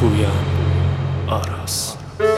پویان آراس.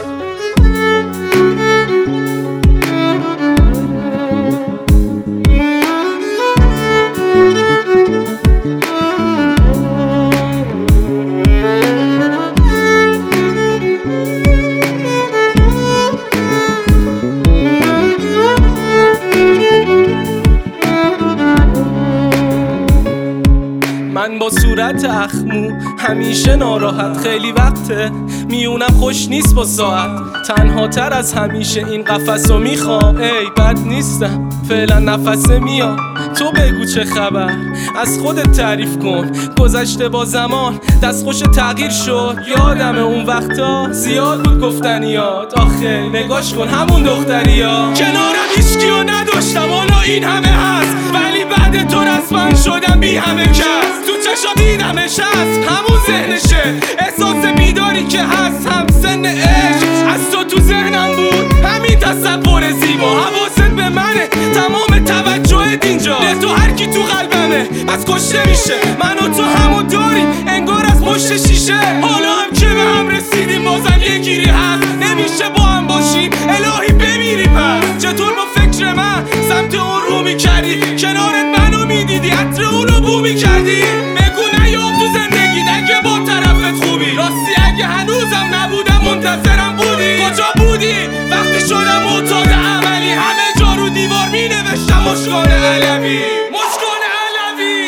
من با صورت اخمو همیشه ناراحت، خیلی وقته میونم خوش نیست با ساعت، تنها تر از همیشه این قفسو میخوام. ای بد نیستم فعلا نفسه میام، تو بگو چه خبر، از خودت تعریف کن. گذشته با زمان دستخوش تغییر شد، یادم اون وقتا زیاد بود گفتنیات. آخه نگاش کن همون دختریا، کنارم هیچکیو نداشتم حالا این همه هست، ولی بعد تو رسما شدم بی همه کس. تو چشا دیدمش هست همون ذهنشه، احساس بیداری که هست هم سن عشق. از تو ذهنم بود همین تصور زیبا، حواست به منه تمام توجهت اینجا، تو هر کی تو قلبمه از کشته میشه. من و تو همو داریم انگار از پشت شیشه، حالا هم که به هم رسیدیم بازم یه گیری هست، نمیشه با هم باشیم الهی بمیری. پس چطور با فکر من سمت اون رو میکردی، کنارت منو میدیدی عطر اونو بو میکردی. بگو نیام تو زندگی اگه با طرفت خوبی، راستی اگه هنوزم نبودم منتظرم بودی. کجا بودی وقتی شدم معتاد عملی، همه جا رو دیوار مینوشتم مشکان علوی، مشکان علوی.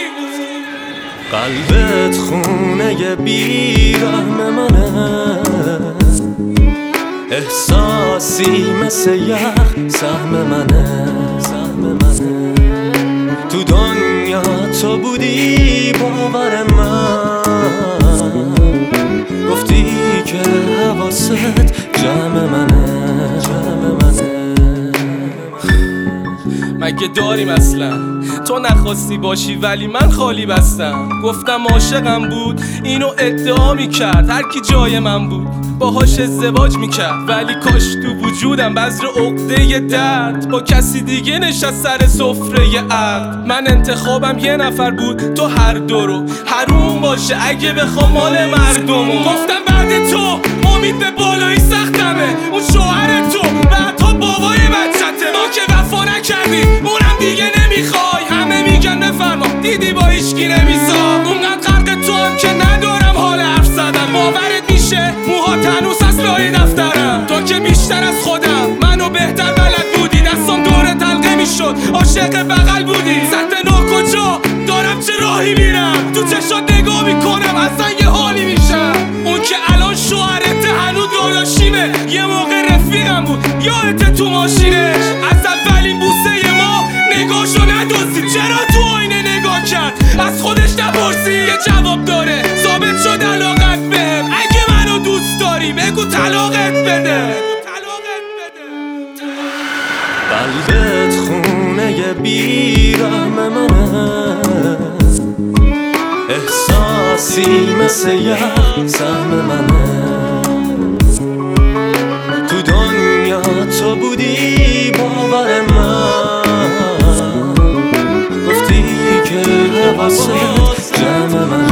قلبت خونه بیرحم منه، احساسی مثل یخ سهم منه. تو دنیا تو بودی باور من، گفتی که حواست جمع منه. مگه داریم اصلا؟ تو نخواستی باشی ولی من خالی بستم. گفتم عاشقم بود اینو ادعا میکرد، هر کی جای من بود باهاش ازدواج میکرد، ولی کاش تو وجودم بذر عقده درد با کسی دیگه نشست سر سفره عقد. من انتخابم یه نفر بود تو هر دو رو حروم باشه اگه بخوام مال مردمو. گفتم بعد تو امید به بالایی سختمه، اون شوهر تو بعدها بابای بچته، ما که وفا نکردی اونم دیگه نمیخوای. همه میگن بفرما دیدی با هیچکی نمیسا، اونقدر غرق تو هم که ندارم حال حرف زدن. باورت میشه موها تنوس از لای دفترم، تو که بیشتر از خودم منو بهتر بلد بودی، دستم دور تلقه میشد عاشق بغل بودی. سطح نو کجا دارم چه راهی میرم، تو چشات نگاه میکنم اصلا یه حالی میشم. اون که الان شوهرت هنوز داداشیمه، یه موقع رفیقم بود یادت تو ماشینش، از اولین بوسه ما نگاهشو ندوزی. چرا تو آینه نگاه کرد از خودش نپرسی؟ یه جواب داره ثابت شد علاقت بهم، اگه منو دوست داری بگو طلاقت بده. قلبت خونه بیرحم منه، احساسی مثل یخ سهم منه. تو دنیا تو بودی باور من، گفتی که حواست جمع منه.